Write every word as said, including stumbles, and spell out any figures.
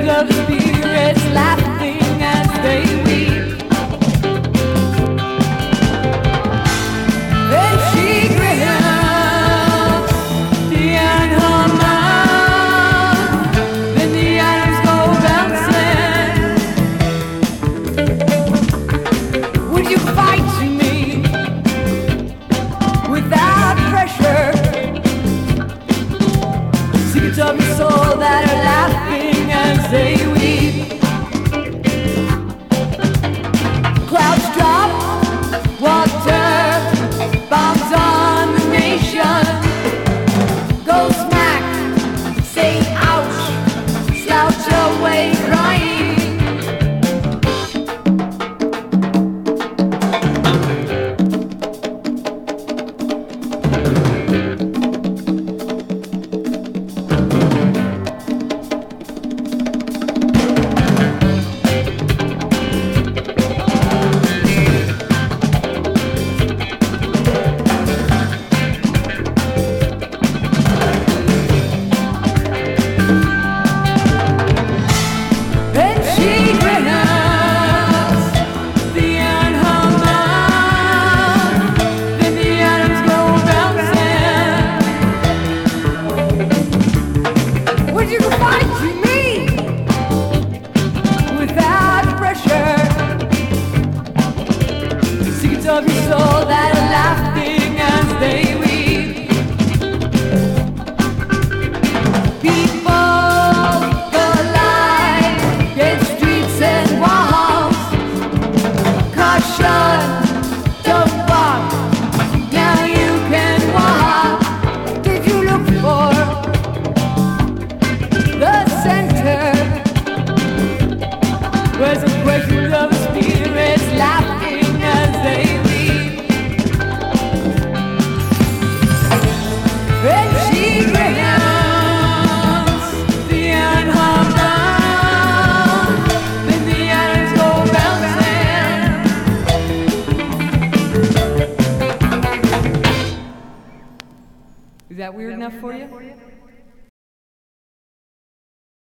expressions of spirits laughing as they weep. And she grins, the and her mouth, then the atoms go bouncing. Would you fight me without pressure? Secrets of your soul that are laughing as they weep. Clouds drop, water bombs on the nation. Go smack, say ouch, slouch away crying. You can fight me without pressure. Secrets of your soul that are laughing as they weep. People collide against streets and walls. Caution, don't walk. Now you can walk. Did you look for the center? Where's the questions of the spirits laughing as they weep? And she grins, the and her mouth, then the atoms go bouncing. Is that weird enough for you?